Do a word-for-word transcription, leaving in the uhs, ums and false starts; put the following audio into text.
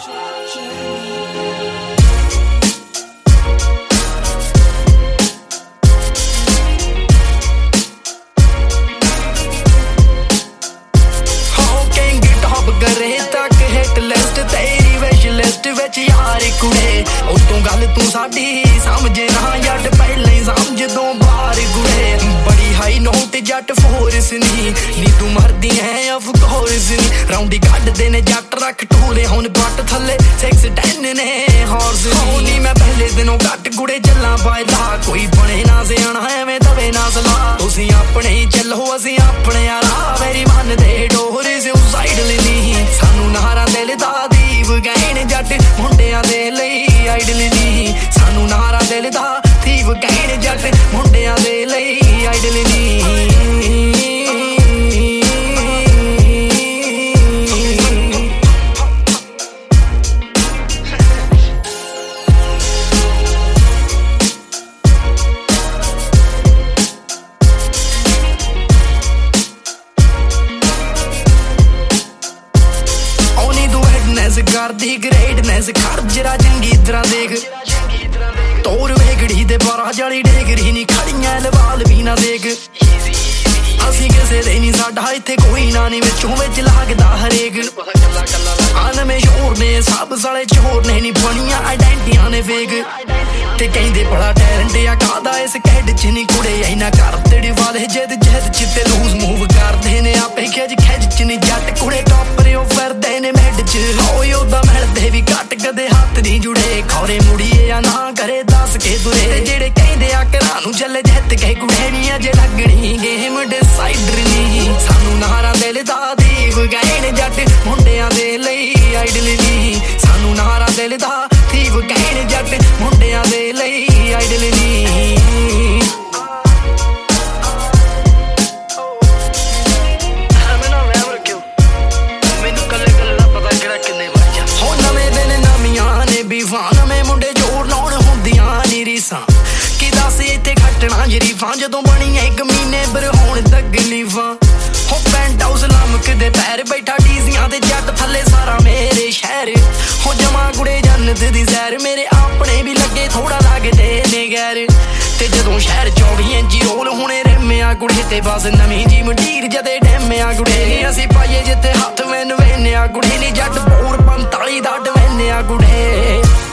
यार कुड़े उतों गल तू साडी समझे ना जट पहले समझ दो बार गुड़े बड़ी हाई नोट जट फोर्स नी नी तू मरदी है ऑफ कोर्स नी राउंडी कट दे ने जट रख टूले हुन बट थले सिक्स टेन ने हॉर्स नी मैं पहले दिनों कट गुड़े चला पायदा कोई बने ना सियाना एवें दवे ना सला तुसी अपने चलो असी अपने यारा मेरी मन दे डोर से साइड लेनी सानू नारा दिल दा दीव गहने जट मुंडियां दे लई आइडल नी सानू नारा दिल दा दीव गहने जट मुंडियां दे लई आइडल नी करदी ग्रेटनेस खर्जरा चंगी तरह देख तोर वेगड़ी दे बारह जाली डेगरी नी खड़ियां लवाल भी ना देख असी किसे दे नी साडा इत्थे कोई ना नी विचों विच लगदा हरेक आन में शोर ने सब साले चोर ने नी बनियां आइडेंटिटियां ने फेक ते कहंदे बड़ा टैलेंट आ कादा इस कैड च नी कुड़े इना कर तेड़ी वाले जद जद चिते लूज मूव करदे ने आपे खिज खिज च नी जट कुड़े टॉपर ओ फिरदे ने मैड च होए ओदा मिलदे भी घट कदे हाथ नी जुड़े खौरे मुड़िए या ना करे दस के दुरे जेड़े कहंदे आ घरां नू चले जित के कुड़े नी अजे लगणी गेम डिसाइडर नी सानू नारा दिल दा दीव गहने जट मुंडियां दे लई आइडल नी सानू नारा दिल दा दीव गहने जट मुंडियां दे लई आइडल नी नवे मुंडे जोर लाउण हुंदियां नी रीसां कि दस इत्थे खट्टना जरीफां जदों बनी इक महीने पर होण तकलीफां हो पेंट हाउस लमकदे पैर बैठा डीजियां ते जट थल्ले सारा मेरे शहर हो जमा गुड़े जन्नत दी सैर मेरे अपने भी लगे थोड़ा लगदे ने गैर ते जदों शहर चौबी इंची रोल होने रेमिया गुड़े ते बस नवीं जी मंडीर जदे डेमिया गुड़े असी पाइए जिथे हत्थ मैन वेनिया गुड़े नी जट बोर पंताली दा डवेनिया गुड़े